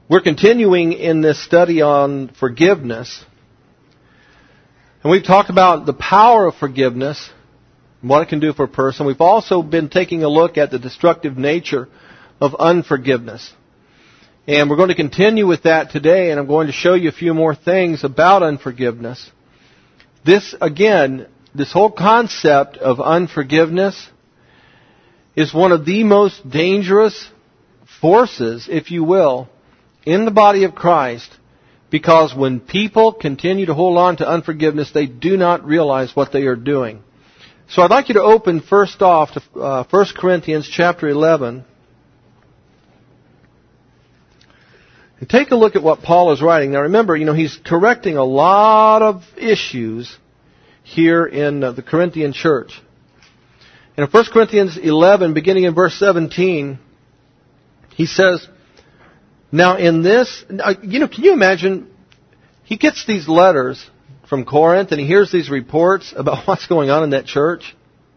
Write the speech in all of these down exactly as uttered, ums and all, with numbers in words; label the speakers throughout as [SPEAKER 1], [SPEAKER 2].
[SPEAKER 1] We're continuing in this study on forgiveness. And we've talked about the power of forgiveness and what it can do for a person. We've also been taking a look at the destructive nature of unforgiveness. And we're going to continue with that today, and I'm going to show you a few more things about unforgiveness. This, again, this whole concept of unforgiveness is one of the most dangerous forces, if you will, in the body of Christ, because when people continue to hold on to unforgiveness, they do not realize what they are doing. So I'd like you to open first off to uh, First Corinthians chapter eleven. And take a look at what Paul is writing. Now remember, you know, he's correcting a lot of issues here in uh, the Corinthian church. And in First Corinthians eleven, beginning in verse seventeen, he says, now in this, you know, can you imagine, he gets these letters from Corinth and he hears these reports about what's going on in that church.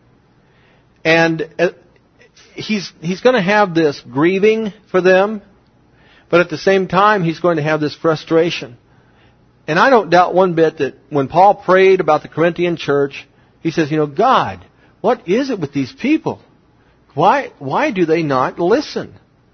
[SPEAKER 1] And he's he's going to have this grieving for them, but at the same time he's going to have this frustration. And I don't doubt one bit that when Paul prayed about the Corinthian church, he says, you know, God, what is it with these people? Why why do they not listen?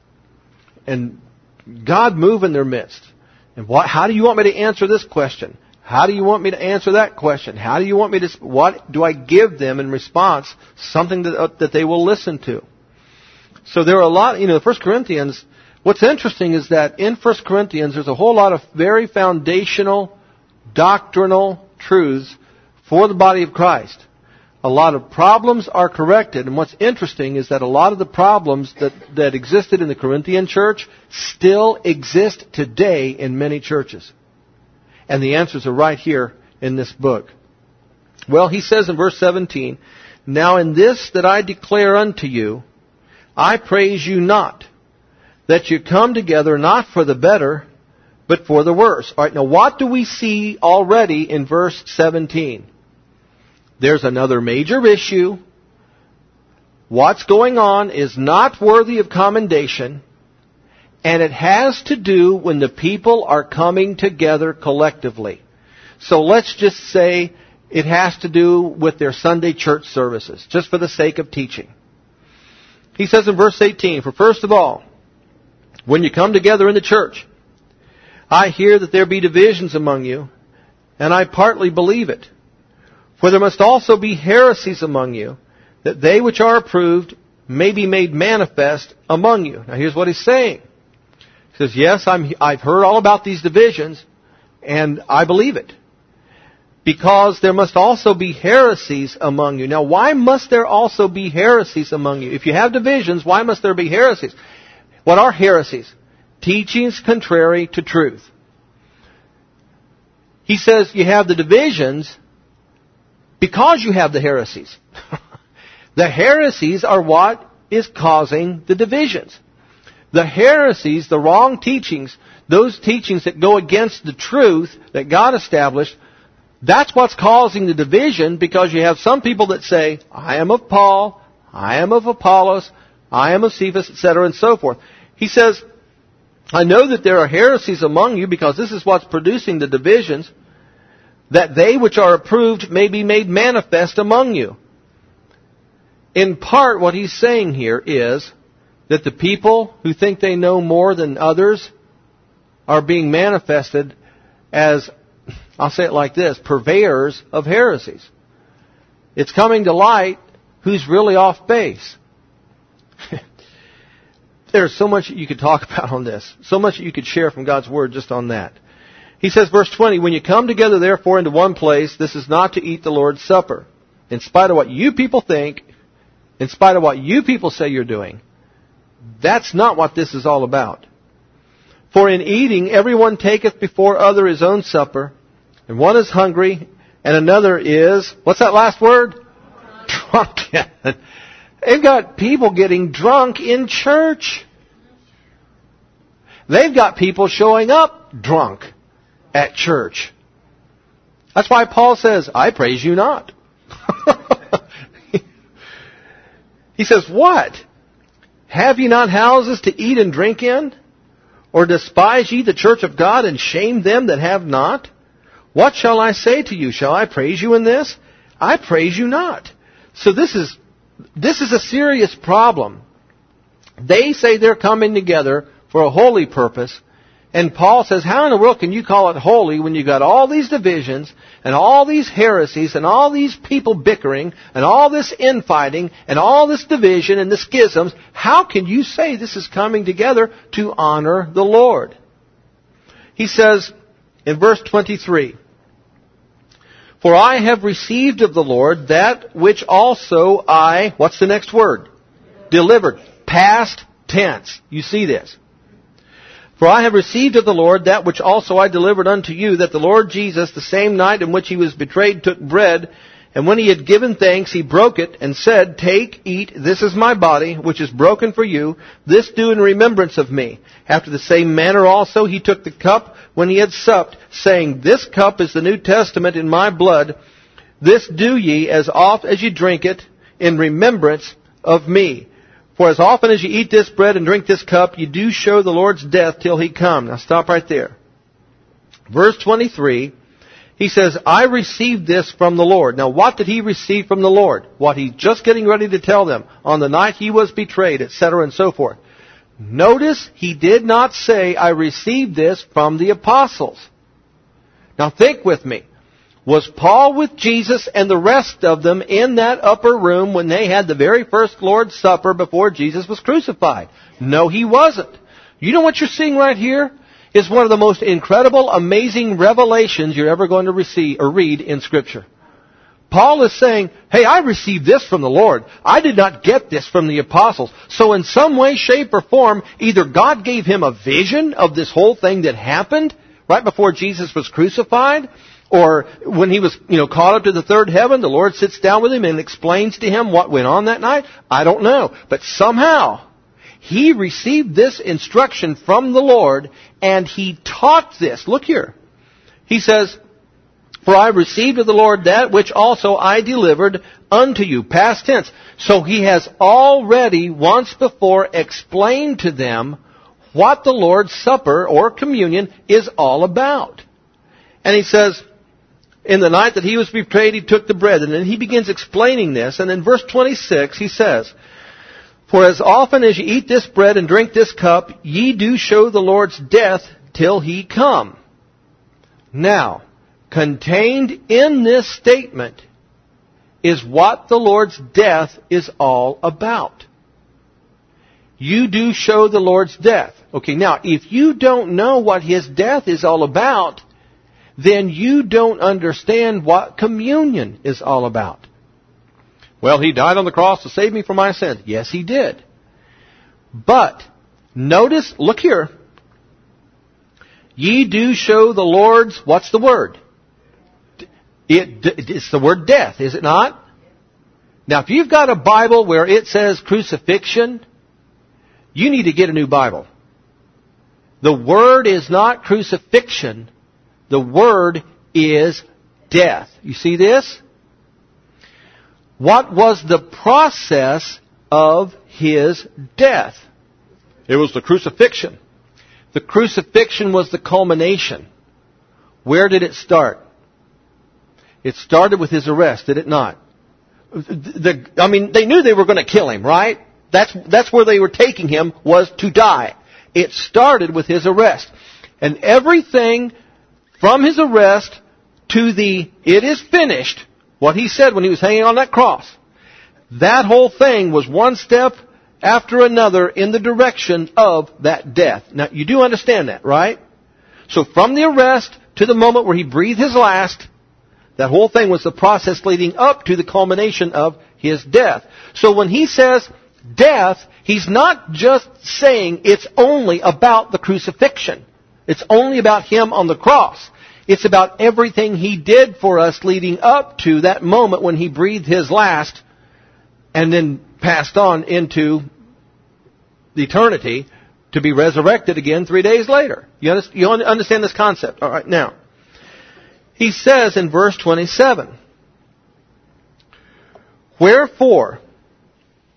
[SPEAKER 1] And God move in their midst. And what, how do you want me to answer this question? How do you want me to answer that question? How do you want me to, what do I give them in response? Something that, uh, that they will listen to. So there are a lot, you know, First Corinthians, what's interesting is that in First Corinthians there's a whole lot of very foundational, doctrinal truths for the body of Christ. A lot of problems are corrected, and what's interesting is that a lot of the problems that, that existed in the Corinthian church still exist today in many churches. And the answers are right here in this book. Well, he says in verse seventeen, now in this that I declare unto you, I praise you not, that you come together not for the better, but for the worse. All right, now what do we see already in verse seventeen? There's another major issue. What's going on is not worthy of commendation, and it has to do when the people are coming together collectively. So let's just say it has to do with their Sunday church services, just for the sake of teaching. He says in verse eighteen, for first of all, when you come together in the church, I hear that there be divisions among you, and I partly believe it. For there must also be heresies among you, that they which are approved may be made manifest among you. Now here's what he's saying. He says, yes, I'm, I've heard all about these divisions, and I believe it. Because there must also be heresies among you. Now why must there also be heresies among you? If you have divisions, why must there be heresies? What are heresies? Teachings contrary to truth. He says you have the divisions because you have the heresies. The heresies are what is causing the divisions. The heresies, the wrong teachings, those teachings that go against the truth that God established, that's what's causing the division, because you have some people that say, I am of Paul, I am of Apollos, I am of Cephas, et cetera, and so forth. He says, I know that there are heresies among you, because this is what's producing the divisions, that they which are approved may be made manifest among you. In part, what he's saying here is that the people who think they know more than others are being manifested as, I'll say it like this, purveyors of heresies. It's coming to light who's really off base. There's so much you could talk about on this. So much you could share from God's Word just on that. He says, verse twenty, when you come together therefore into one place, this is not to eat the Lord's Supper. In spite of what you people think, in spite of what you people say you're doing, that's not what this is all about. For in eating, everyone taketh before other his own supper, and one is hungry, and another is, what's that last word? Drunk. They've got people getting drunk in church. They've got people showing up drunk at church. That's why Paul says, I praise you not. He says, what? Have ye not houses to eat and drink in? Or despise ye the church of God, and shame them that have not? What shall I say to you? Shall I praise you in this? I praise you not. So this is, this is a serious problem. They say they're coming together for a holy purpose. And Paul says, how in the world can you call it holy when you've got all these divisions and all these heresies and all these people bickering and all this infighting and all this division and the schisms? How can you say this is coming together to honor the Lord? He says in verse twenty-three, for I have received of the Lord that which also I, what's the next word? Delivered. Past tense. You see this. For I have received of the Lord that which also I delivered unto you, that the Lord Jesus, the same night in which he was betrayed, took bread, and when he had given thanks, he broke it, and said, Take, eat, this is my body, which is broken for you. This do in remembrance of me. After the same manner also he took the cup when he had supped, saying, This cup is the New Testament in my blood. This do ye as oft as ye drink it in remembrance of me. For as often as you eat this bread and drink this cup, you do show the Lord's death till he come. Now stop right there. Verse twenty-three, he says, I received this from the Lord. Now what did he receive from the Lord? What he's just getting ready to tell them on the night he was betrayed, et cetera and so forth. Notice he did not say, I received this from the apostles. Now think with me. Was Paul with Jesus and the rest of them in that upper room when they had the very first Lord's Supper before Jesus was crucified? No, he wasn't. You know what you're seeing right here? Is one of the most incredible, amazing revelations you're ever going to receive or read in Scripture. Paul is saying, hey, I received this from the Lord. I did not get this from the apostles. So in some way, shape, or form, either God gave him a vision of this whole thing that happened right before Jesus was crucified, or when he was, you know, caught up to the third heaven, the Lord sits down with him and explains to him what went on that night. I don't know. But somehow, he received this instruction from the Lord, and he taught this. Look here. He says, For I received of the Lord that which also I delivered unto you. Past tense. So he has already once before explained to them what the Lord's Supper or communion is all about. And he says, in the night that he was betrayed, he took the bread. And then he begins explaining this. And in verse twenty-six, he says, For as often as ye eat this bread and drink this cup, ye do show the Lord's death till he come. Now, contained in this statement is what the Lord's death is all about. You do show the Lord's death. Okay, now, if you don't know what his death is all about, then you don't understand what communion is all about. Well, he died on the cross to save me from my sins. Yes, he did. But, notice, look here. Ye do show the Lord's, what's the word? It, it's the word death, is it not? Now, if you've got a Bible where it says crucifixion, you need to get a new Bible. The word is not crucifixion. The word is death. You see this? What was the process of his death? It was the crucifixion. The crucifixion was the culmination. Where did it start? It started with his arrest, did it not? The, I mean, they knew they were going to kill him, right? That's, that's where they were taking him, was to die. It started with his arrest. And everything from his arrest to the, it is finished, what he said when he was hanging on that cross, that whole thing was one step after another in the direction of that death. Now, you do understand that, right? So from the arrest to the moment where he breathed his last, that whole thing was the process leading up to the culmination of his death. So when he says death, he's not just saying it's only about the crucifixion. It's only about him on the cross. It's about everything he did for us leading up to that moment when he breathed his last and then passed on into eternity to be resurrected again three days later. You understand this concept? All right, now, he says in verse twenty-seven, Wherefore,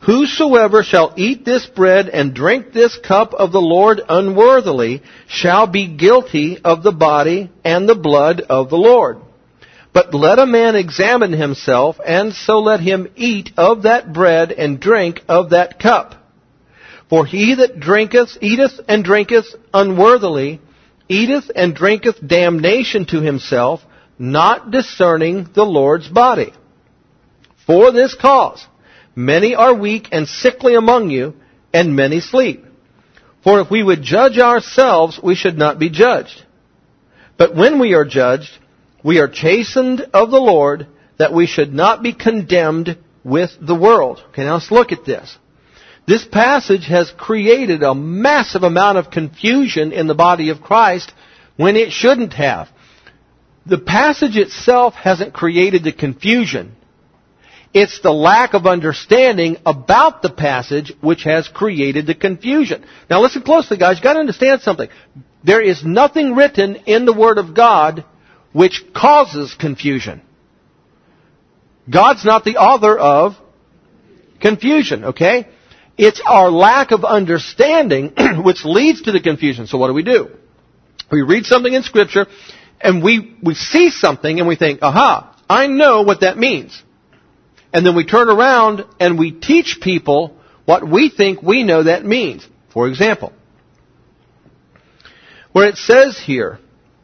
[SPEAKER 1] Whosoever shall eat this bread and drink this cup of the Lord unworthily shall be guilty of the body and the blood of the Lord. But let a man examine himself, and so let him eat of that bread and drink of that cup. For he that drinketh, eateth and drinketh unworthily, eateth and drinketh damnation to himself, not discerning the Lord's body. For this cause, many are weak and sickly among you, and many sleep. For if we would judge ourselves, we should not be judged. But when we are judged, we are chastened of the Lord, that we should not be condemned with the world. Okay, now let's look at this. This passage has created a massive amount of confusion in the body of Christ when it shouldn't have. The passage itself hasn't created the confusion. It's the lack of understanding about the passage which has created the confusion. Now listen closely, guys. You've got to understand something. There is nothing written in the Word of God which causes confusion. God's not the author of confusion, okay? It's our lack of understanding which leads to the confusion. So what do we do? We read something in Scripture, and we, we see something, and we think, aha, I know what that means. And then we turn around and we teach people what we think we know that means. For example, where it says here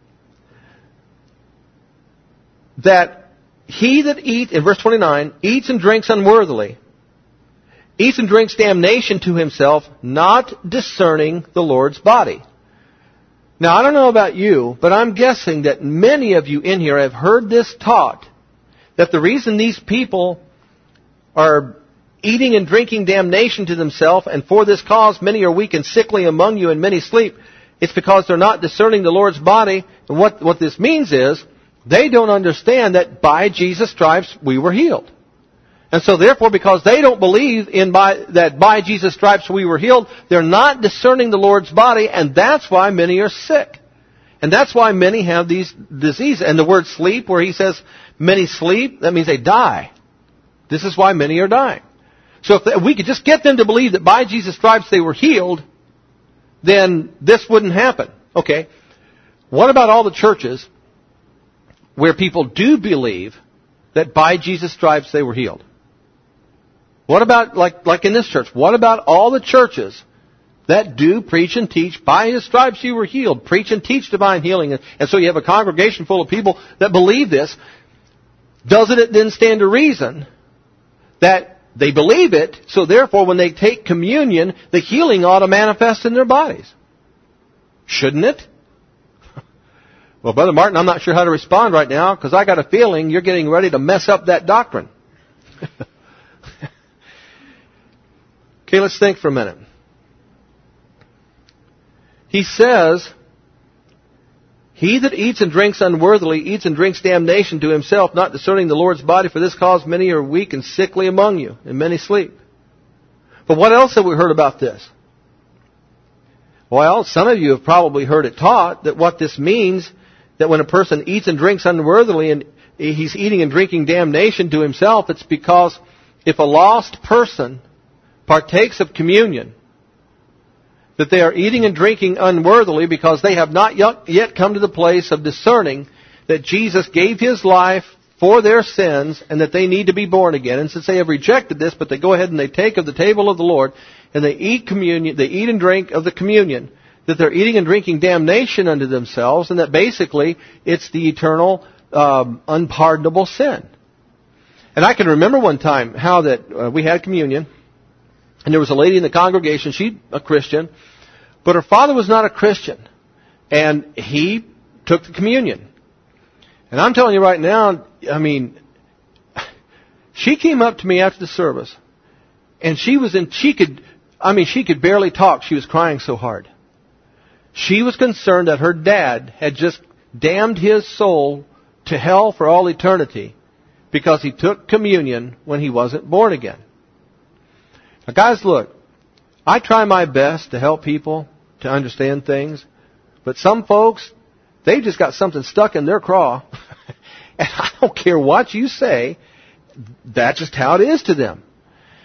[SPEAKER 1] that he that eats, in verse twenty-nine, eats and drinks unworthily, eats and drinks damnation to himself, not discerning the Lord's body. Now, I don't know about you, but I'm guessing that many of you in here have heard this taught, that the reason these people are eating and drinking damnation to themselves, and for this cause many are weak and sickly among you, and many sleep, it's because they're not discerning the Lord's body. And what, what this means is, they don't understand that by Jesus' stripes we were healed. And so therefore, because they don't believe in by, that by Jesus' stripes we were healed, they're not discerning the Lord's body, and that's why many are sick. And that's why many have these diseases. And the word sleep, where he says many sleep, that means they die. This is why many are dying. So if we could just get them to believe that by Jesus' stripes they were healed, then this wouldn't happen. Okay. What about all the churches where people do believe that by Jesus' stripes they were healed? What about, like, like in this church, what about all the churches that do preach and teach, by His stripes you were healed, preach and teach divine healing, and, and so you have a congregation full of people that believe this? Doesn't it then stand to reason that they believe it, so therefore when they take communion, the healing ought to manifest in their bodies? Shouldn't it? Well, Brother Martin, I'm not sure how to respond right now, because I got a feeling you're getting ready to mess up that doctrine. Okay, let's think for a minute. He says, he that eats and drinks unworthily eats and drinks damnation to himself, not discerning the Lord's body. For this cause many are weak and sickly among you, and many sleep. But what else have we heard about this? Well, some of you have probably heard it taught that what this means, that when a person eats and drinks unworthily and he's eating and drinking damnation to himself, it's because if a lost person partakes of communion, that they are eating and drinking unworthily because they have not yet come to the place of discerning that Jesus gave His life for their sins and that they need to be born again. And since they have rejected this, but they go ahead and they take of the table of the Lord and they eat communion, they eat and drink of the communion, that they're eating and drinking damnation unto themselves, and that basically it's the eternal, um, unpardonable sin. And I can remember one time how that uh, we had communion, and there was a lady in the congregation, she a Christian, but her father was not a Christian. And he took the communion. And I'm telling you right now, I mean, she came up to me after the service, and she was in, she could, I mean, she could barely talk. She was crying so hard. She was concerned that her dad had just damned his soul to hell for all eternity because he took communion when he wasn't born again. Now, guys, look, I try my best to help people to understand things, but some folks, they just got something stuck in their craw, and I don't care what you say, that's just how it is to them.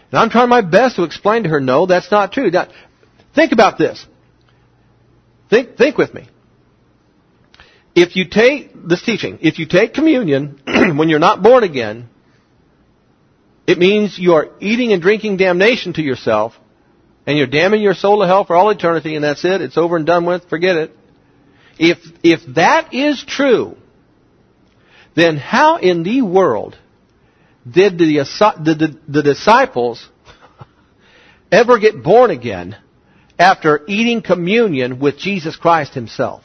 [SPEAKER 1] And I'm trying my best to explain to her, no, that's not true. Now, think about this. Think, think with me. If you take this teaching, if you take communion when you're not born again, it means you are eating and drinking damnation to yourself, and you're damning your soul to hell for all eternity, and that's it. It's over and done with. Forget it. If, if that is true, then how in the world did the, the, the, the disciples ever get born again after eating communion with Jesus Christ Himself?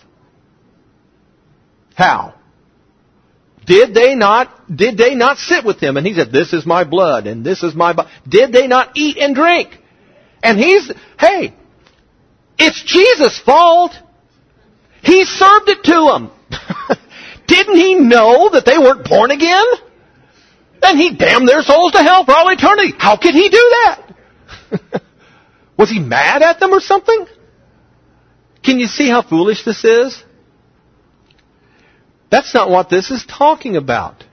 [SPEAKER 1] How? Did they not, did they not sit with Him? And He said, this is my blood and this is my body. Did they not eat and drink? And He's, hey, it's Jesus' fault. He served it to them. Didn't He know that they weren't born again? And He damned their souls to hell for all eternity. How could He do that? Was He mad at them or something? Can you see how foolish this is? That's not what this is talking about.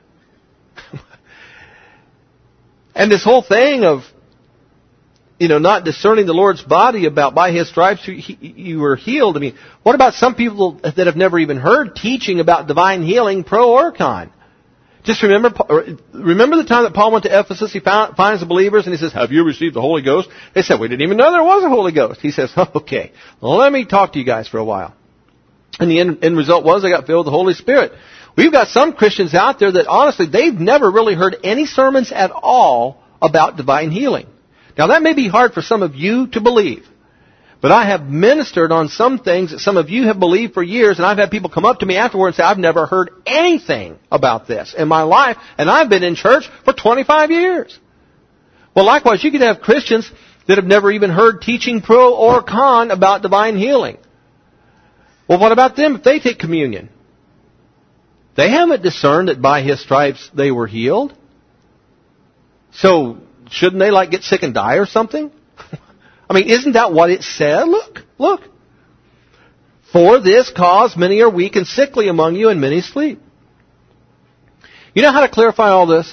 [SPEAKER 1] And this whole thing of, you know, not discerning the Lord's body about by His stripes you, you were healed. I mean, what about some people that have never even heard teaching about divine healing, pro or con? Just remember, remember the time that Paul went to Ephesus. He found, finds the believers and he says, "Have you received the Holy Ghost?" They said, "We didn't even know there was a Holy Ghost." He says, "Okay, well, let me talk to you guys for a while." And the end, end result was they got filled with the Holy Spirit. We've got some Christians out there that honestly, they've never really heard any sermons at all about divine healing. Now that may be hard for some of you to believe. But I have ministered on some things that some of you have believed for years, and I've had people come up to me afterwards and say, "I've never heard anything about this in my life, and I've been in church for twenty-five years. Well, likewise, you could have Christians that have never even heard teaching pro or con about divine healing. Well, what about them if they take communion? They haven't discerned that by His stripes they were healed. So, shouldn't they like get sick and die or something? I mean, isn't that what it said? Look, look. "For this cause many are weak and sickly among you, and many sleep." You know how to clarify all this?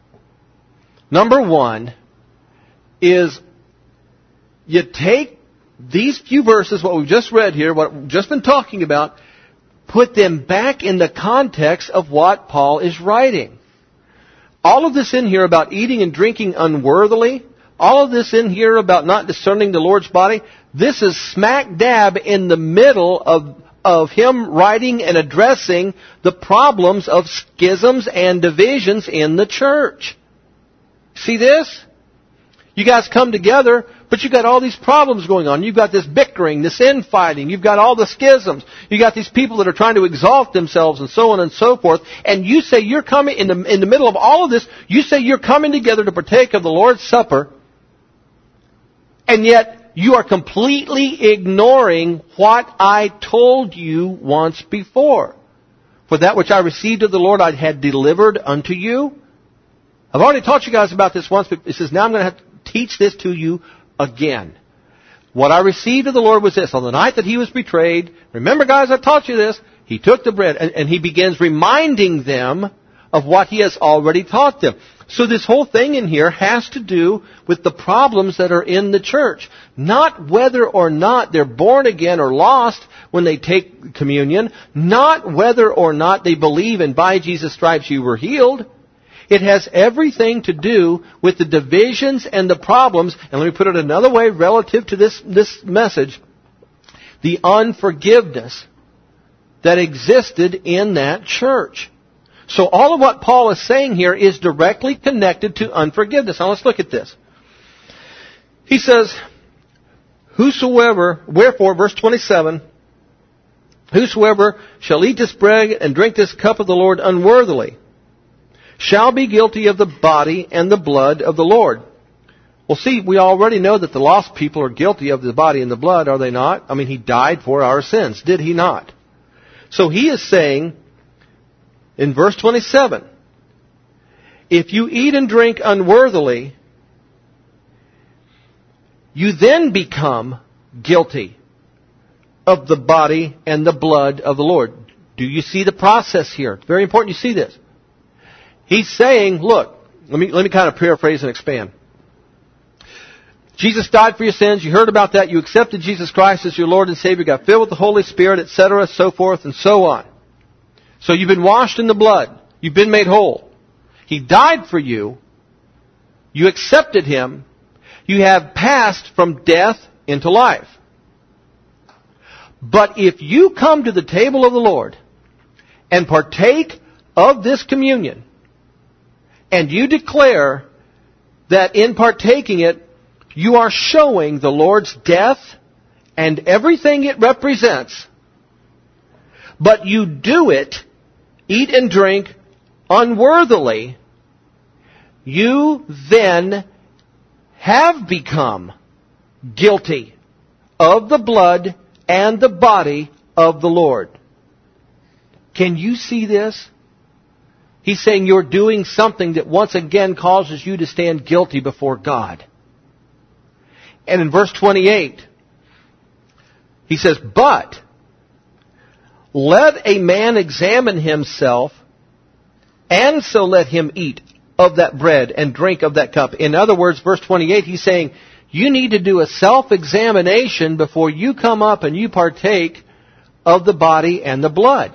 [SPEAKER 1] Number one is you take these few verses, what we've just read here, what we've just been talking about, put them back in the context of what Paul is writing. All of this in here about eating and drinking unworthily, all of this in here about not discerning the Lord's body, this is smack dab in the middle of, of him writing and addressing the problems of schisms and divisions in the church. See this? You guys come together, but you've got all these problems going on. You've got this bickering, this infighting. You've got all the schisms. You've got these people that are trying to exalt themselves and so on and so forth. And you say you're coming, in the, in the middle of all of this, you say you're coming together to partake of the Lord's Supper. And yet, you are completely ignoring what I told you once before. For that which I received of the Lord I had delivered unto you. I've already taught you guys about this once, but it says now I'm going to have to teach this to you again. What I received of the Lord was this. On the night that He was betrayed, remember guys, I taught you this, He took the bread and, and He begins reminding them of what He has already taught them. So this whole thing in here has to do with the problems that are in the church. Not whether or not they're born again or lost when they take communion. Not whether or not they believe in by Jesus' stripes you were healed. It has everything to do with the divisions and the problems. And let me put it another way relative to this, this message. The unforgiveness that existed in that church. So all of what Paul is saying here is directly connected to unforgiveness. Now let's look at this. He says, "Whosoever, wherefore," verse twenty-seven, "whosoever shall eat this bread and drink this cup of the Lord unworthily shall be guilty of the body and the blood of the Lord." Well, see, we already know that the lost people are guilty of the body and the blood, are they not? I mean, He died for our sins, did He not? So He is saying, in verse twenty-seven, if you eat and drink unworthily, you then become guilty of the body and the blood of the Lord. Do you see the process here? It's very important you see this. He's saying, look, let me, let me kind of paraphrase and expand. Jesus died for your sins. You heard about that. You accepted Jesus Christ as your Lord and Savior. Got filled with the Holy Spirit, et cetera, so forth and so on. So you've been washed in the blood. You've been made whole. He died for you. You accepted Him. You have passed from death into life. But if you come to the table of the Lord and partake of this communion, and you declare that in partaking it, you are showing the Lord's death and everything it represents, but you do it, eat and drink, unworthily, you then have become guilty of the blood and the body of the Lord. Can you see this? He's saying you're doing something that once again causes you to stand guilty before God. And in verse twenty-eight, he says, "But let a man examine himself, and so let him eat of that bread and drink of that cup." In other words, verse twenty-eight, he's saying, you need to do a self-examination before you come up and you partake of the body and the blood.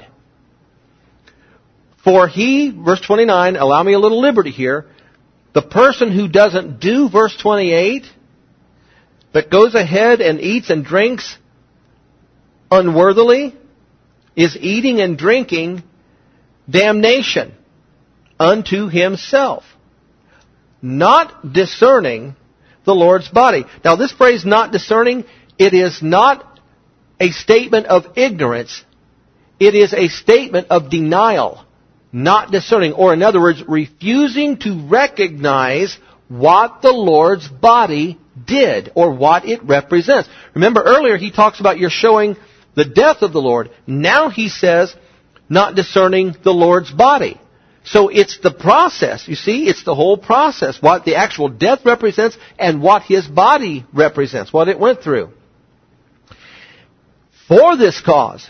[SPEAKER 1] For he, verse twenty-nine, allow me a little liberty here, the person who doesn't do verse twenty-eight, but goes ahead and eats and drinks unworthily, is eating and drinking damnation unto himself, not discerning the Lord's body. Now this phrase, not discerning, it is not a statement of ignorance. It is a statement of denial. Not discerning, or in other words, refusing to recognize what the Lord's body did or what it represents. Remember earlier he talks about you're showing the death of the Lord. Now he says, not discerning the Lord's body. So it's the process, you see, it's the whole process, what the actual death represents and what His body represents, what it went through. For this cause,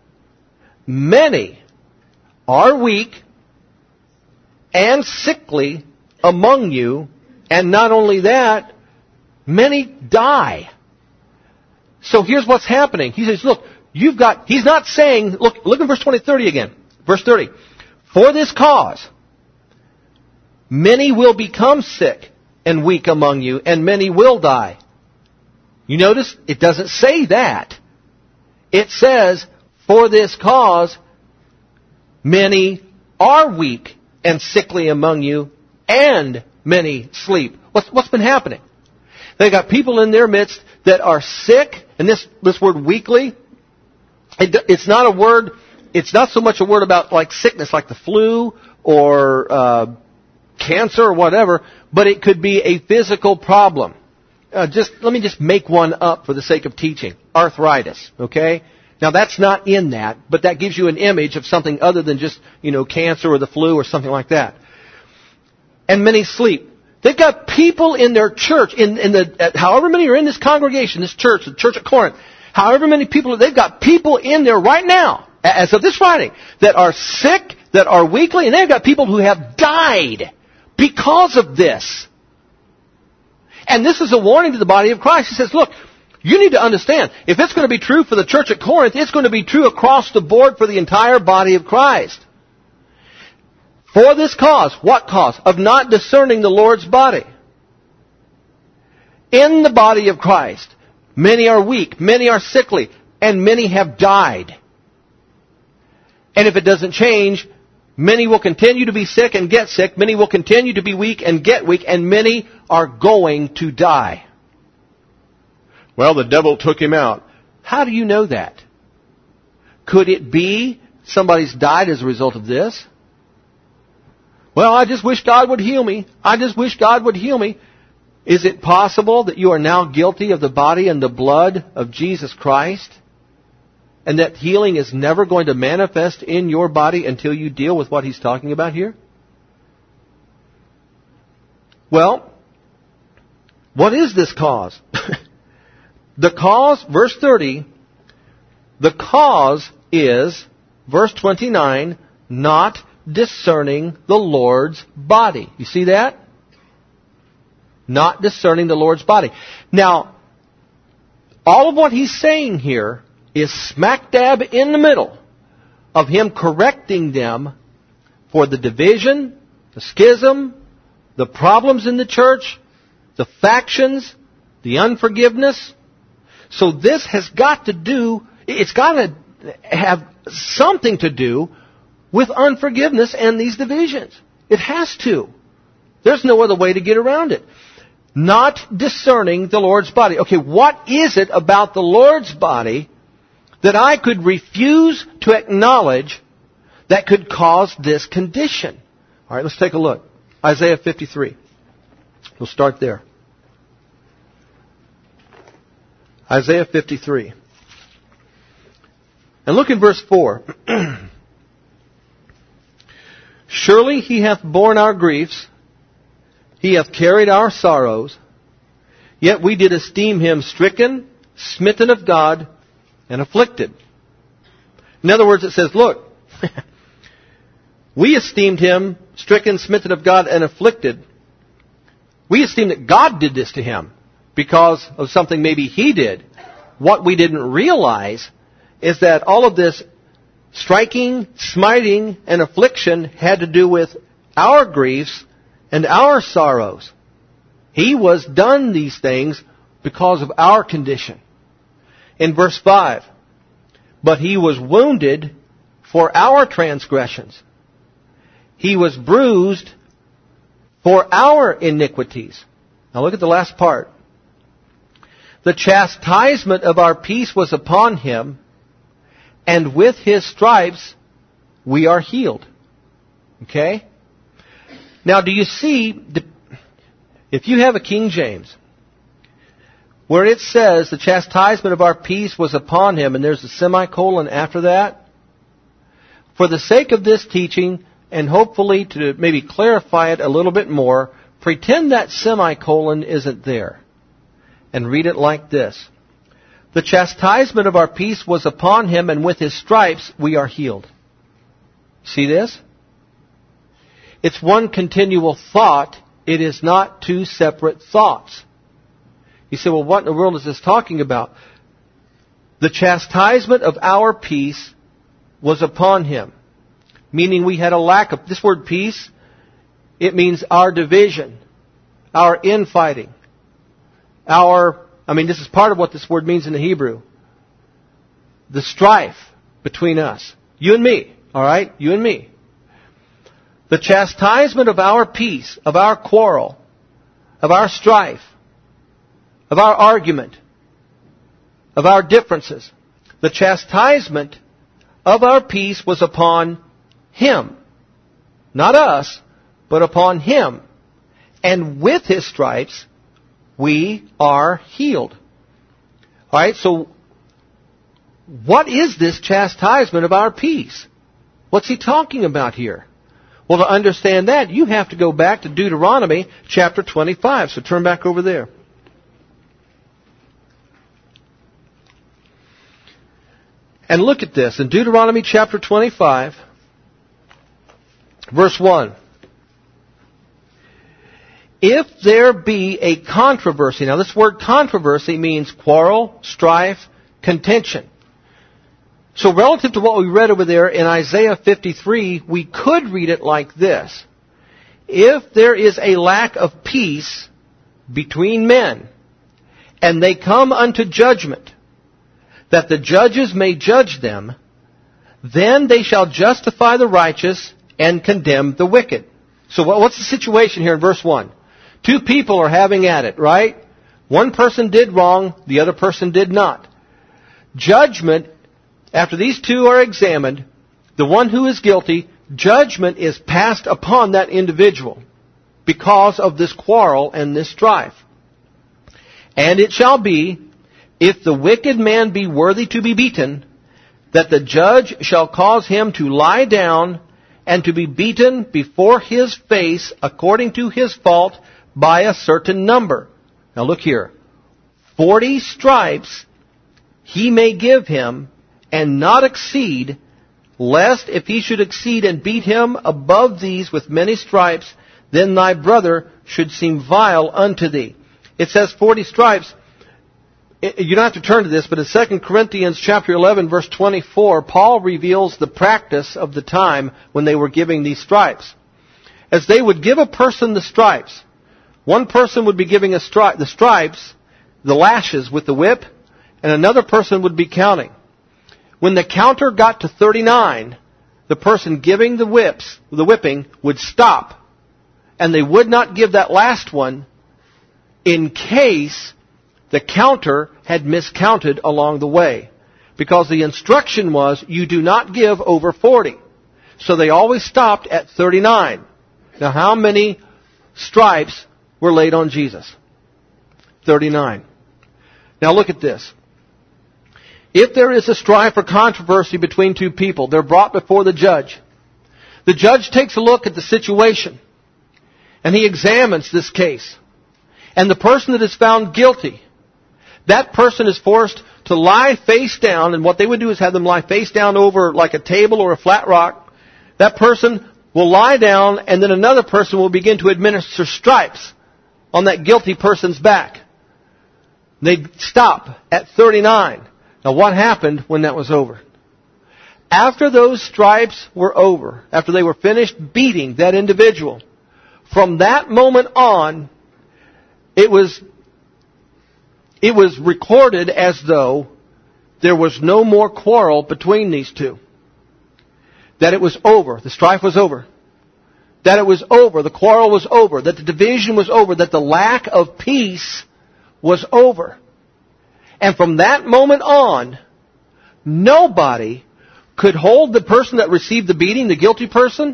[SPEAKER 1] many are weak and sickly among you, and not only that, many die. So here's what's happening. He says, look, you've got, he's not saying, look, look in verse twenty, thirty again. Verse thirty. For this cause, many will become sick and weak among you, and many will die. You notice, it doesn't say that. It says, for this cause, many are weak and sickly among you, and many sleep. What's, what's been happening? They've got people in their midst that are sick, and this, this word weakly, it, it's not a word, it's not so much a word about like sickness, like the flu or uh, cancer or whatever, but it could be a physical problem. Uh, just let me just make one up for the sake of teaching. Arthritis, okay? Now that's not in that, but that gives you an image of something other than just, you know, cancer or the flu or something like that. And many sleep. They've got people in their church, in, in the, at however many are in this congregation, this church, the church at Corinth, however many people, they've got people in there right now, as of this writing, that are sick, that are weakly, and they've got people who have died because of this. And this is a warning to the body of Christ. He says, look, you need to understand, if it's going to be true for the church at Corinth, it's going to be true across the board for the entire body of Christ. For this cause, what cause? Of not discerning the Lord's body. In the body of Christ, many are weak, many are sickly, and many have died. And if it doesn't change, many will continue to be sick and get sick, many will continue to be weak and get weak, and many are going to die. Well, the devil took him out. How do you know that? Could it be somebody's died as a result of this? Well, I just wish God would heal me. I just wish God would heal me. Is it possible that you are now guilty of the body and the blood of Jesus Christ? And that healing is never going to manifest in your body until you deal with what he's talking about here? Well, what is this cause? The cause, verse thirty, the cause is, verse twenty-nine, not discerning the Lord's body. You see that? not discerning the Lord's body. Now, all of what he's saying here is smack dab in the middle of him correcting them for the division, the schism, the problems in the church, the factions, the unforgiveness. So this has got to do, it's got to have something to do with unforgiveness and these divisions. It has to. There's no other way to get around it. Not discerning the Lord's body. Okay, what is it about the Lord's body that I could refuse to acknowledge that could cause this condition? All right, let's take a look. Isaiah fifty-three. We'll start there. Isaiah fifty-three. And look in verse four. Surely he hath borne our griefs, he hath carried our sorrows, yet we did esteem him stricken, smitten of God, and afflicted. In other words, it says, look, we esteemed him stricken, smitten of God, and afflicted. We esteemed that God did this to him because of something maybe he did. What we didn't realize is that all of this striking, smiting, and affliction had to do with our griefs and our sorrows. He was done these things because of our condition. In verse five, but he was wounded for our transgressions. He was bruised for our iniquities. Now look at the last part. The chastisement of our peace was upon him, and with his stripes we are healed. Okay? Now do you see, if you have a King James, where it says the chastisement of our peace was upon him, and there's a semicolon after that, for the sake of this teaching, and hopefully to maybe clarify it a little bit more, pretend that semicolon isn't there. And read it like this. The chastisement of our peace was upon him, and with his stripes we are healed. See this? It's one continual thought. It is not two separate thoughts. You say, well, what in the world is this talking about? The chastisement of our peace was upon him. Meaning we had a lack of, this word peace, it means our division, our infighting, our, I mean, this is part of what this word means in the Hebrew. The strife between us. You and me, alright? You and me. The chastisement of our peace, of our quarrel, of our strife, of our argument, of our differences. The chastisement of our peace was upon him. Not us, but upon him. And with his stripes, we are healed. Alright, so what is this chastisement of our peace? What's he talking about here? Well, to understand that, you have to go back to Deuteronomy chapter twenty-five. So turn back over there. And look at this. In Deuteronomy chapter twenty-five, verse one. If there be a controversy, now this word controversy means quarrel, strife, contention. So relative to what we read over there in Isaiah fifty-three, we could read it like this. If there is a lack of peace between men, and they come unto judgment, that the judges may judge them, then they shall justify the righteous and condemn the wicked. So what's the situation here in verse one? Two people are having at it, right? One person did wrong, the other person did not. Judgment, after these two are examined, the one who is guilty, judgment is passed upon that individual because of this quarrel and this strife. And it shall be, if the wicked man be worthy to be beaten, that the judge shall cause him to lie down and to be beaten before his face according to his fault by a certain number. Now look here. Forty stripes he may give him, and not exceed, lest if he should exceed and beat him above these with many stripes, then thy brother should seem vile unto thee. It says forty stripes. You don't have to turn to this, but in Second Corinthians chapter eleven, verse twenty-four, Paul reveals the practice of the time when they were giving these stripes. As they would give a person the stripes, one person would be giving a stri- the stripes, the lashes with the whip, and another person would be counting. When the counter got to thirty-nine, the person giving the whips, the whipping, would stop, and they would not give that last one in case the counter had miscounted along the way. Because the instruction was, you do not give over forty. So they always stopped at thirty-nine. Now how many stripes were laid on Jesus? thirty-nine. Now look at this. If there is a strife or controversy between two people, they're brought before the judge. The judge takes a look at the situation, and he examines this case. And the person that is found guilty, that person is forced to lie face down, and what they would do is have them lie face down over like a table or a flat rock. That person will lie down, and then another person will begin to administer stripes on that guilty person's back. They stop at thirty-nine. Now what happened when that was over? After those stripes were over, after they were finished beating that individual, from that moment on, it was, it was recorded as though there was no more quarrel between these two. That it was over. The strife was over. That it was over. The quarrel was over. That the division was over. That the lack of peace was over. And from that moment on, nobody could hold the person that received the beating, the guilty person.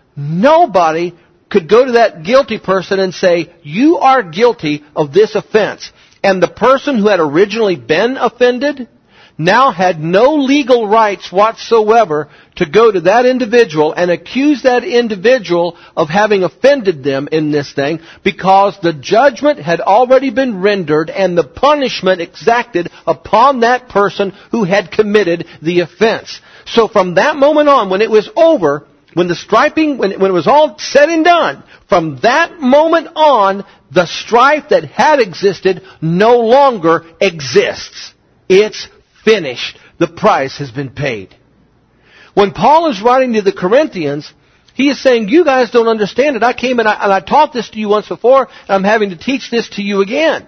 [SPEAKER 1] Nobody could go to that guilty person and say, you are guilty of this offense. And the person who had originally been offended now had no legal rights whatsoever to go to that individual and accuse that individual of having offended them in this thing, because the judgment had already been rendered and the punishment exacted upon that person who had committed the offense. So from that moment on, when it was over, when the striping, when, when it was all said and done, from that moment on, the strife that had existed no longer exists. It's finished. The price has been paid. When Paul is writing to the Corinthians, he is saying, you guys don't understand it. I came and I, and I taught this to you once before, and I'm having to teach this to you again.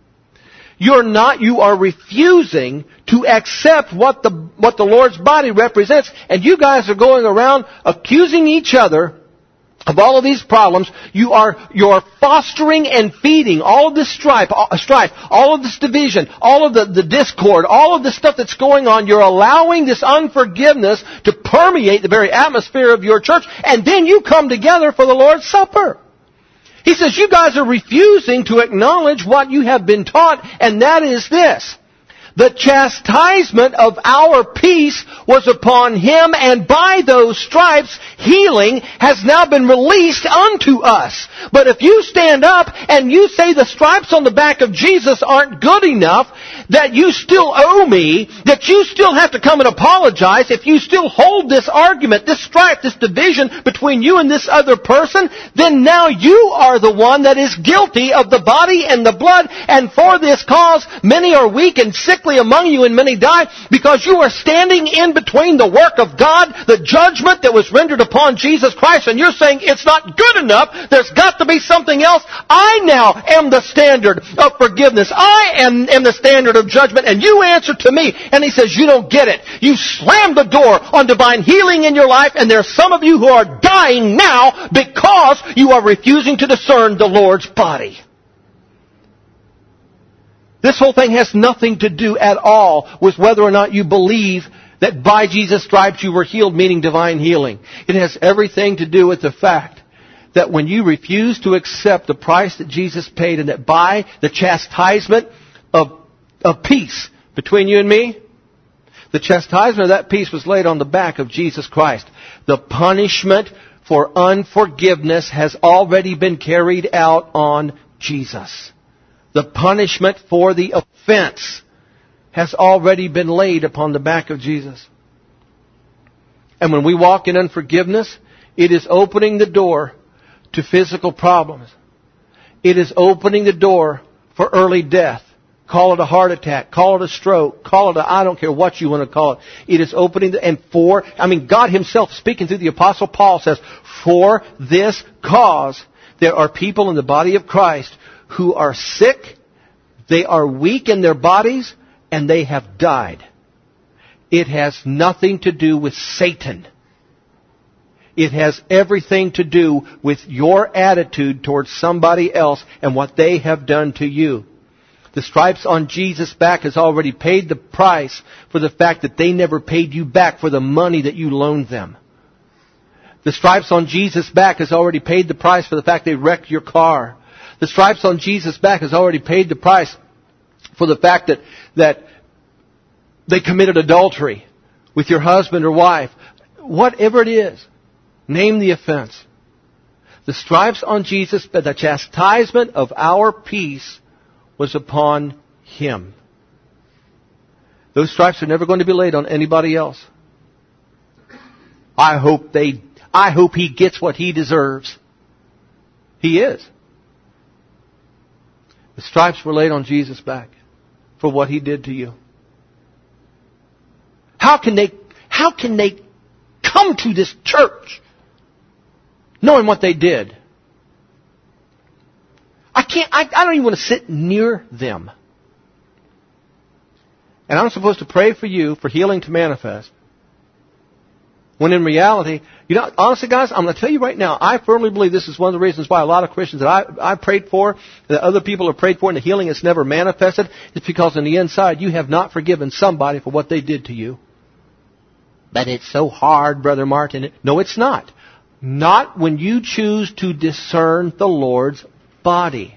[SPEAKER 1] You're not, you are refusing to accept what the, what the Lord's body represents, and you guys are going around accusing each other of all of these problems. You are, you're fostering and feeding all of this strife, strife, all of this division, all of the, the discord, all of the stuff that's going on. You're allowing this unforgiveness to permeate the very atmosphere of your church, and then you come together for the Lord's Supper. He says, you guys are refusing to acknowledge what you have been taught, and that is this. The chastisement of our peace was upon Him, and by those stripes, healing has now been released unto us. But if you stand up and you say the stripes on the back of Jesus aren't good enough, that you still owe me, that you still have to come and apologize, if you still hold this argument, this strife, this division between you and this other person, then now you are the one that is guilty of the body and the blood, and for this cause many are weak and sickly among you, and many die, because you are standing in between the work of God, the judgment that was rendered upon Jesus Christ, and you're saying it's not good enough, there's got to be something else. I now am the standard of forgiveness. I am, am the standard of judgment, and you answer to me. And he says, you don't get it. You slammed the door on divine healing in your life, and there are some of you who are dying now because you are refusing to discern the Lord's body. This whole thing has nothing to do at all with whether or not you believe that by Jesus' stripes you were healed, meaning divine healing. It has everything to do with the fact that when you refuse to accept the price that Jesus paid, and that by the chastisement of, of peace between you and me, the chastisement of that peace was laid on the back of Jesus Christ. The punishment for unforgiveness has already been carried out on Jesus. The punishment for the offense has already been laid upon the back of Jesus. And when we walk in unforgiveness, it is opening the door to physical problems. It is opening the door for early death. Call it a heart attack. Call it a stroke. Call it a, I don't care what you want to call it. It is opening the, and for, I mean, God Himself speaking through the Apostle Paul says, for this cause, there are people in the body of Christ who are sick, they are weak in their bodies, and they have died. It has nothing to do with Satan. It has everything to do with your attitude towards somebody else and what they have done to you. The stripes on Jesus' back has already paid the price for the fact that they never paid you back for the money that you loaned them. The stripes on Jesus' back has already paid the price for the fact they wrecked your car. The stripes on Jesus' back has already paid the price for the fact that, that they committed adultery with your husband or wife. Whatever it is, name the offense. The stripes on Jesus, the chastisement of our peace was upon Him. Those stripes are never going to be laid on anybody else. I hope they, I hope He gets what He deserves. He is. The stripes were laid on Jesus' back for what He did to you. How can they, how can they come to this church knowing what they did? I can't, I, I don't even want to sit near them. And I'm supposed to pray for you for healing to manifest. When in reality, you know, honestly guys, I'm going to tell you right now, I firmly believe this is one of the reasons why a lot of Christians that I, I prayed for, that other people have prayed for, and the healing has never manifested, is because on the inside you have not forgiven somebody for what they did to you. But it's so hard, Brother Martin. No, it's not. Not when you choose to discern the Lord's body.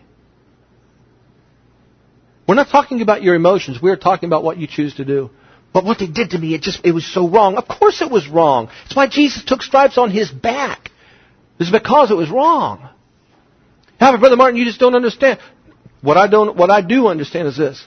[SPEAKER 1] We're not talking about your emotions. We're talking about what you choose to do. But what they did to me, it just, it was so wrong. Of course it was wrong. That's why Jesus took stripes on His back. It's because it was wrong. However, Brother Martin, you just don't understand. What I don't, what I do understand is this.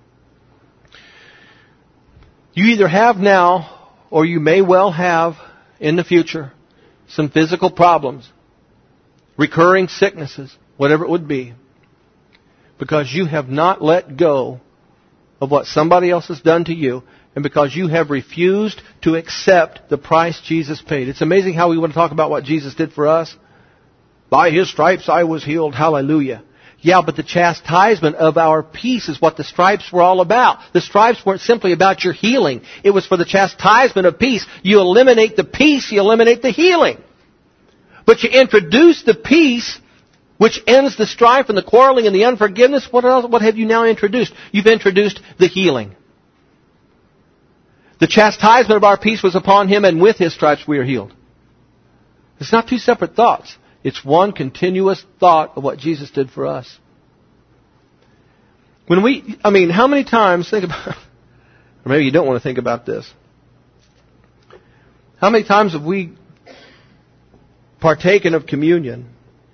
[SPEAKER 1] You either have now, or you may well have in the future, some physical problems, recurring sicknesses, whatever it would be, because you have not let go of what somebody else has done to you, and because you have refused to accept the price Jesus paid. It's amazing how we want to talk about what Jesus did for us. By His stripes I was healed. Hallelujah. Yeah, but the chastisement of our peace is what the stripes were all about. The stripes weren't simply about your healing. It was for the chastisement of peace. You eliminate the peace, you eliminate the healing. But you introduce the peace, which ends the strife and the quarreling and the unforgiveness. What else? What have you now introduced? You've introduced the healing. The chastisement of our peace was upon Him, and with His stripes we are healed. It's not two separate thoughts. It's one continuous thought of what Jesus did for us. When we, I mean, how many times, think about, or maybe you don't want to think about this. How many times have we partaken of communion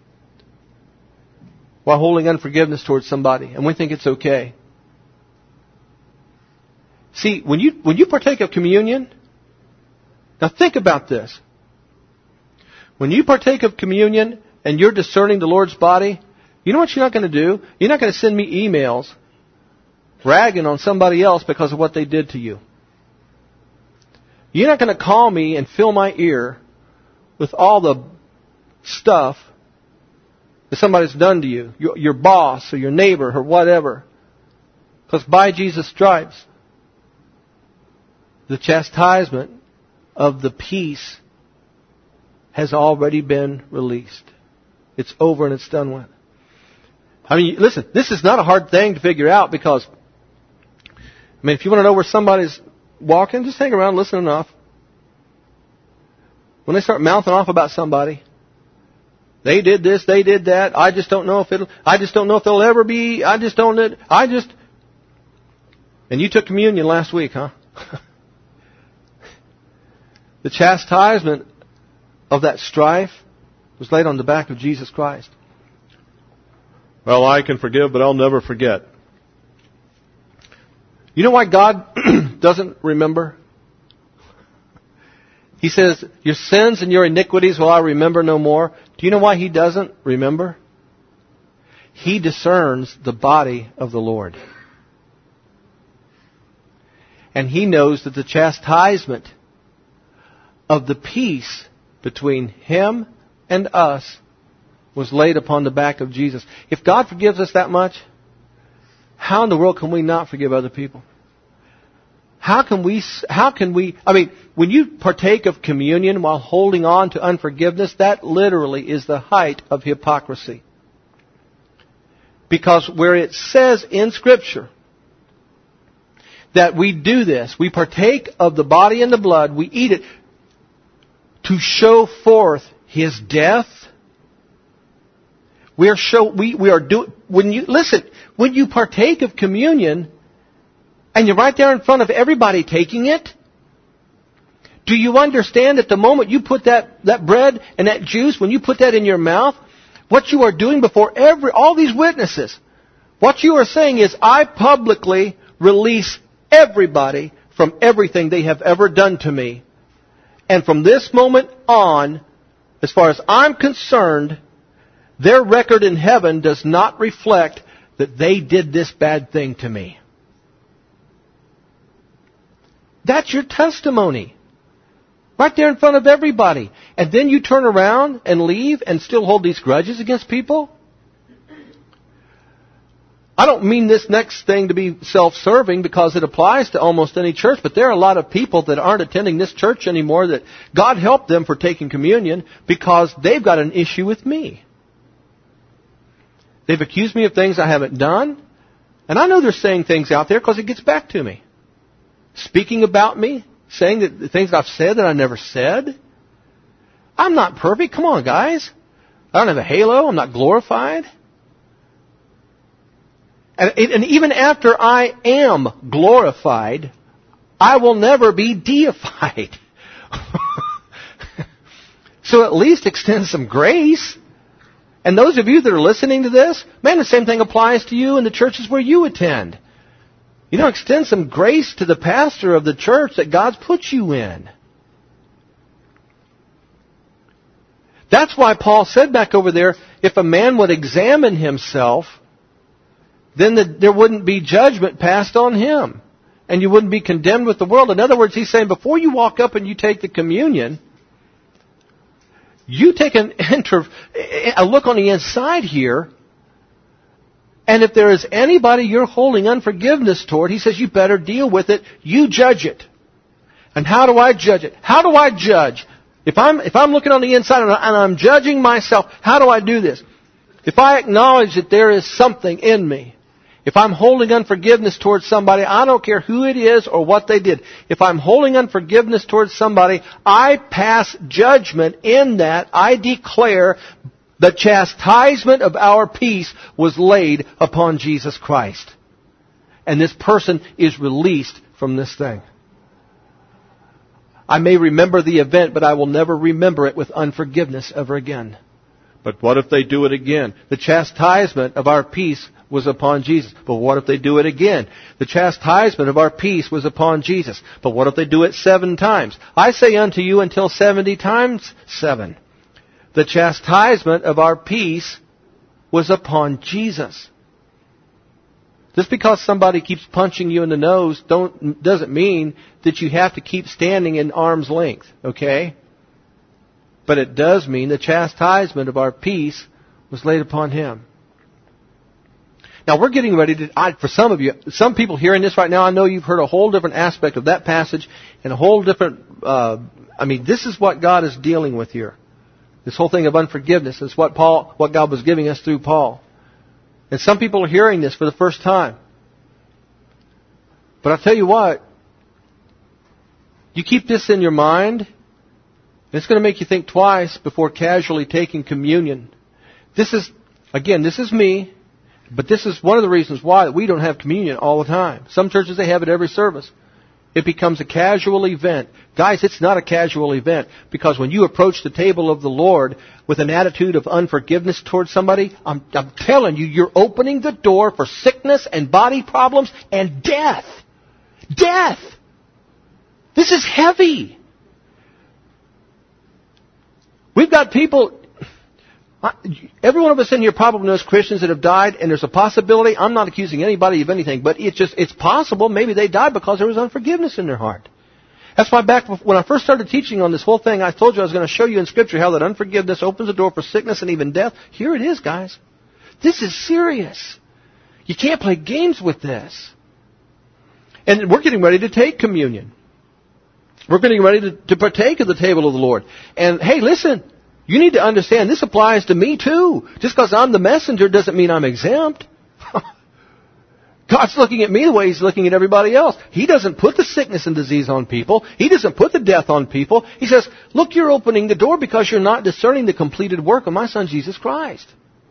[SPEAKER 1] while holding unforgiveness towards somebody, and we think it's okay? See, when you when you partake of communion, now think about this. When you partake of communion and you're discerning the Lord's body, you know what you're not going to do? You're not going to send me emails ragging on somebody else because of what they did to you. You're not going to call me and fill my ear with all the stuff that somebody's done to you, your, your boss or your neighbor or whatever. Because by Jesus' stripes, the chastisement of the peace has already been released. It's over and it's done with. I mean, listen, this is not a hard thing to figure out because, I mean, if you want to know where somebody's walking, just hang around, listen enough. When they start mouthing off about somebody, they did this, they did that, I just don't know if it'll, I just don't know if they'll ever be, I just don't, I just, and you took communion last week, huh? The chastisement of that strife was laid on the back of Jesus Christ. Well, I can forgive, but I'll never forget. You know why God doesn't remember? He says, your sins and your iniquities will I remember no more. Do you know why He doesn't remember? he discerns the body of the Lord. And he knows that the chastisement of the peace between him and us was laid upon the back of Jesus. If God forgives us that much, how in the world can we not forgive other people? How can we, how can we, I mean, when you partake of communion while holding on to unforgiveness, that literally is the height of hypocrisy. Because where it says in Scripture that we do this, we partake of the body and the blood, we eat it to show forth His death. We are show, we, we are do, when you, listen, when you partake of communion, and you're right there in front of everybody taking it, do you understand that the moment you put that, that bread and that juice, when you put that in your mouth, what you are doing before every all these witnesses, what you are saying is, I publicly release everybody from everything they have ever done to me. And from this moment on, as far as I'm concerned, their record in heaven does not reflect that they did this bad thing to me. That's your testimony. Right there in front of everybody. And then you turn around and leave and still hold these grudges against people? I don't mean this next thing to be self-serving because it applies to almost any church, but there are a lot of people that aren't attending this church anymore that God help them for taking communion because they've got an issue with me. They've accused me of things I haven't done. And I know they're saying things out there because it gets back to me. Speaking about me, saying that the things I've said that I never said. I'm not perfect. Come on, guys. I don't have a halo. I'm not glorified. And, and even after I am glorified, I will never be deified. So at least extend some grace. And those of you that are listening to this, man, the same thing applies to you in the churches where you attend. You know, extend some grace to the pastor of the church that God's put you in. That's why Paul said back over there, if a man would examine himself, then the, there wouldn't be judgment passed on him. And you wouldn't be condemned with the world. In other words, he's saying before you walk up and you take the communion, you take an enter, a look on the inside here. And if there is anybody you're holding unforgiveness toward, he says you better deal with it. You judge it. And how do I judge it? How do I judge? If I'm, if I'm looking on the inside and I'm judging myself, how do I do this? If I acknowledge that there is something in me, if I'm holding unforgiveness towards somebody, I don't care who it is or what they did. If I'm holding unforgiveness towards somebody, I pass judgment in that. I declare the chastisement of our peace was laid upon Jesus Christ. And this person is released from this thing. I may remember the event, but I will never remember it with unforgiveness ever again. But what if they do it again? The chastisement of our peace was upon Jesus. But what if they do it again? The chastisement of our peace was upon Jesus. But what if they do it seven times? I say unto you until seventy times seven. The chastisement of our peace was upon Jesus. Just because somebody keeps punching you in the nose don't, doesn't mean that you have to keep standing in arm's length, okay? But it does mean the chastisement of our peace was laid upon Him. Now we're getting ready to, I, for some of you, some people hearing this right now, I know you've heard a whole different aspect of that passage and a whole different, uh, I mean, this is what God is dealing with here. This whole thing of unforgiveness is what Paul, what God was giving us through Paul. And some people are hearing this for the first time. But I'll tell you what, you keep this in your mind, and it's going to make you think twice before casually taking communion. This is, again, this is me, but this is one of the reasons why we don't have communion all the time. Some churches, they have it every service. It becomes a casual event. Guys, it's not a casual event, because when you approach the table of the Lord with an attitude of unforgiveness towards somebody, I'm, I'm telling you, you're opening the door for sickness and body problems and death. Death! This is heavy. We've got people, I, every one of us in here probably knows Christians that have died, and there's a possibility. I'm not accusing anybody of anything, but it's just, it's possible maybe they died because there was unforgiveness in their heart. That's why back when I first started teaching on this whole thing, I told you I was going to show you in Scripture how that unforgiveness opens the door for sickness and even death. Here it is, guys. This is serious. You can't play games with this. And we're getting ready to take communion. We're getting ready to, to partake of the table of the Lord. And hey, listen, you need to understand this applies to me too. Just because I'm the messenger doesn't mean I'm exempt. God's looking at me the way He's looking at everybody else. He doesn't put the sickness and disease on people. He doesn't put the death on people. He says, look, you're opening the door because you're not discerning the completed work of my Son, Jesus Christ.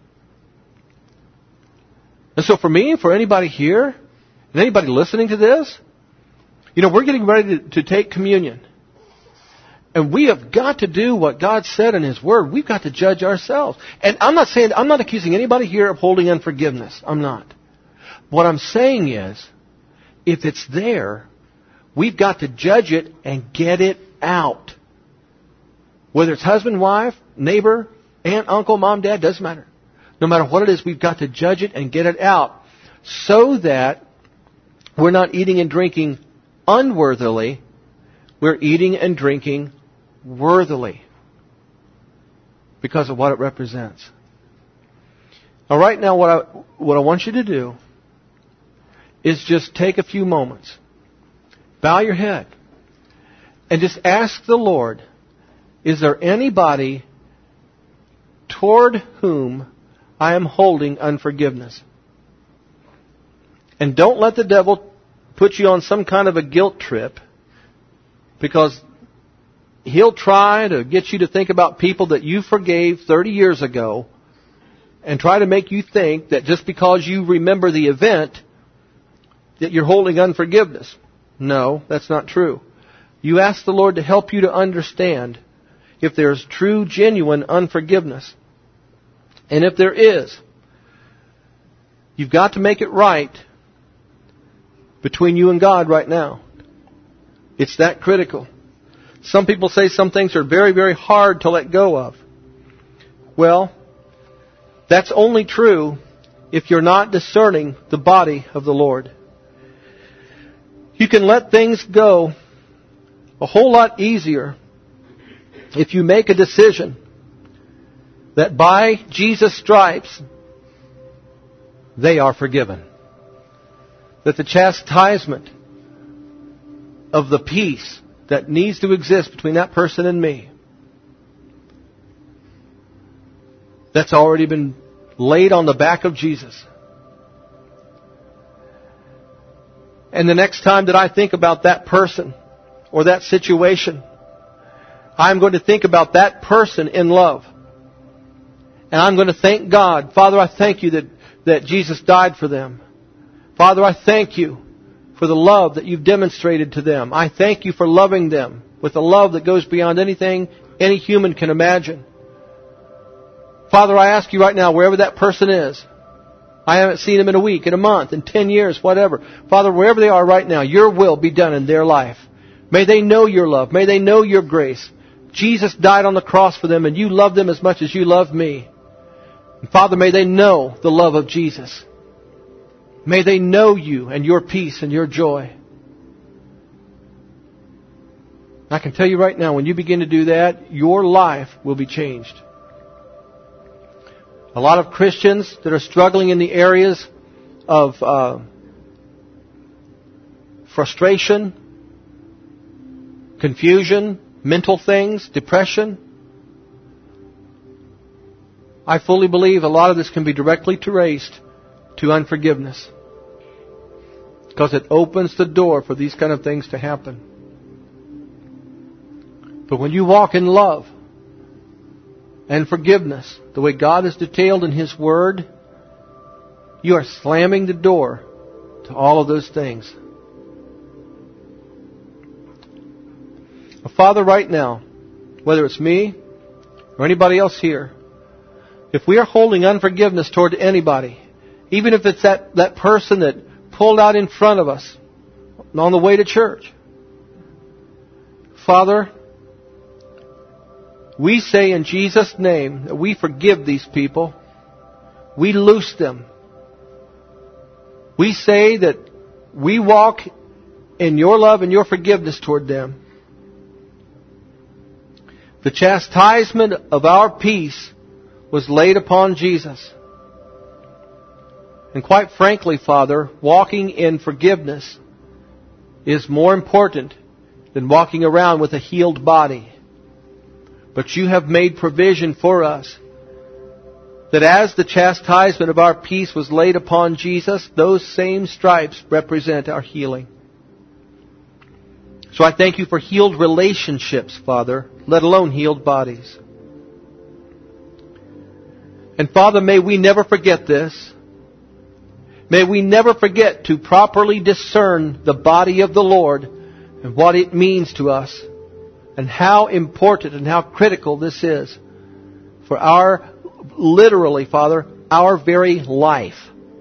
[SPEAKER 1] And so for me, for anybody here, and anybody listening to this, you know, we're getting ready to, to take communion. And we have got to do what God said in His Word. We've got to judge ourselves. And I'm not saying, I'm not accusing anybody here of holding unforgiveness. I'm not. What I'm saying is, if it's there, we've got to judge it and get it out. Whether it's husband, wife, neighbor, aunt, uncle, mom, dad, doesn't matter. No matter what it is, we've got to judge it and get it out so that we're not eating and drinking unworthily. We're eating and drinking worthily because of what it represents. Now, right now, what I, what I want you to do is just take a few moments, bow your head, and just ask the Lord, is there anybody toward whom I am holding unforgiveness? And don't let the devil put you on some kind of a guilt trip, because he'll try to get you to think about people that you forgave thirty years ago and try to make you think that just because you remember the event that you're holding unforgiveness. No, that's not true. You ask the Lord to help you to understand if there's true, genuine unforgiveness. And if there is, you've got to make it right between you and God right now. It's that critical. Some people say some things are very, very hard to let go of. Well, that's only true if you're not discerning the body of the Lord. You can let things go a whole lot easier if you make a decision that by Jesus' stripes they are forgiven. That the chastisement of the peace that needs to exist between that person and me, that's already been laid on the back of Jesus. And the next time that I think about that person or that situation, I'm going to think about that person in love. And I'm going to thank God. Father, I thank you that, that Jesus died for them. Father, I thank you for the love that you've demonstrated to them. I thank you for loving them with a love that goes beyond anything any human can imagine. Father, I ask you right now, wherever that person is, I haven't seen them in a week, in a month, in ten years, whatever. Father, wherever they are right now, your will be done in their life. May they know your love. May they know your grace. Jesus died on the cross for them, and you love them as much as you love me. And Father, may they know the love of Jesus. May they know you and your peace and your joy. I can tell you right now, when you begin to do that, your life will be changed. A lot of Christians that are struggling in the areas of uh, frustration, confusion, mental things, depression. I fully believe a lot of this can be directly traced to unforgiveness, because it opens the door for these kind of things to happen. But when you walk in love and forgiveness, the way God is detailed in His Word, you are slamming the door to all of those things. Father, right now, whether it's me or anybody else here, if we are holding unforgiveness toward anybody, even if it's that, that person that pulled out in front of us on the way to church, Father, We say in Jesus' name that we forgive these people. We loose them. We say that we walk in your love and your forgiveness toward them. The chastisement of our peace was laid upon Jesus. And quite frankly, Father, walking in forgiveness is more important than walking around with a healed body. But you have made provision for us that as the chastisement of our peace was laid upon Jesus, those same stripes represent our healing. So I thank you for healed relationships, Father, let alone healed bodies. And Father, may we never forget this. May we never forget to properly discern the body of the Lord and what it means to us and how important and how critical this is for our, literally, Father, our very life.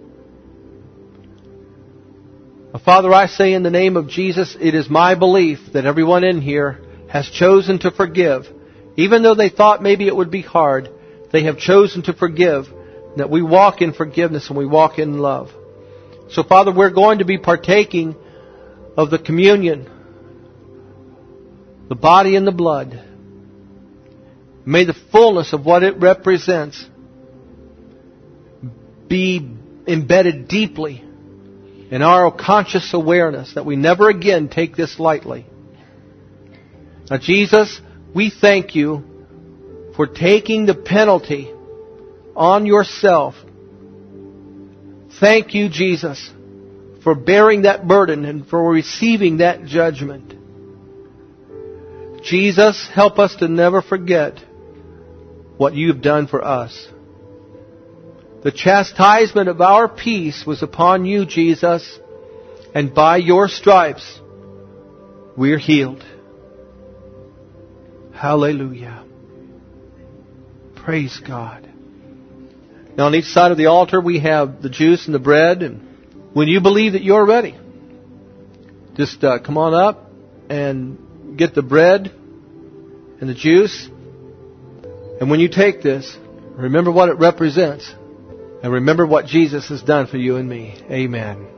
[SPEAKER 1] Father, I say in the name of Jesus, it is my belief that everyone in here has chosen to forgive. Even though they thought maybe it would be hard, they have chosen to forgive. That we walk in forgiveness and we walk in love. So, Father, we're going to be partaking of the communion, the body and the blood. May the fullness of what it represents be embedded deeply in our conscious awareness that we never again take this lightly. Now, Jesus, we thank you for taking the penalty on yourself. Thank you, Jesus, for bearing that burden and for receiving that judgment. Jesus, help us to never forget what you've done for us. The chastisement of our peace was upon you, Jesus, and by your stripes we're healed. Hallelujah. Praise God. Now on each side of the altar we have the juice and the bread, and when you believe that you're ready, just uh, come on up and get the bread and the juice. And when you take this, remember what it represents. And remember what Jesus has done for you and me. Amen.